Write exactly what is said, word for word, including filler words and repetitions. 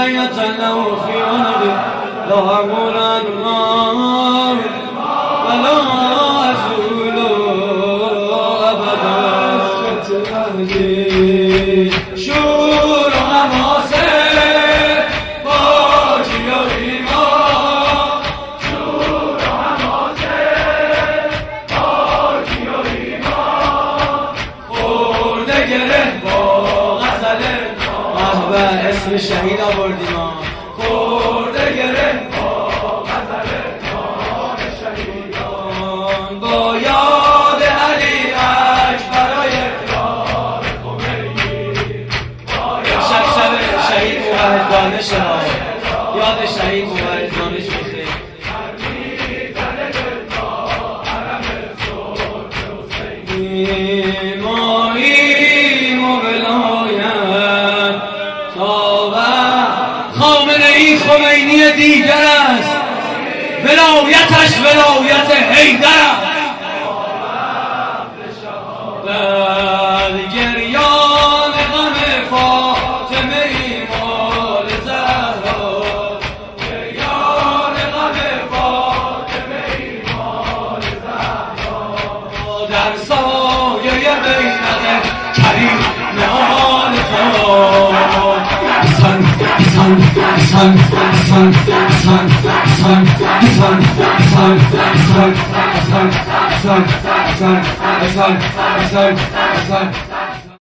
بيت له في عنقه لا أقول النار ولا أزول أبدا شور و حماسه باجی و ایمان شور و حماسه باجی و ایمان خورده گره با غزل محبه اسم شهید آوردیم ما خورده گره با غزل نام شهیدان با یاد علی اکبرای یار خمینی شب شب شهید موحد دانش ها یاد شهید موحد دانش بخیر خامنه‌ای خمینی دیگر است ولایتش ولایت حیدر است بل گریان غم فاطمه مال زهرا گریان غم فاطمه مال زهرا در سایه بیعت کریم نهال Son, son, son, son, son, son, son, son, son, son, son, son, son, son, son,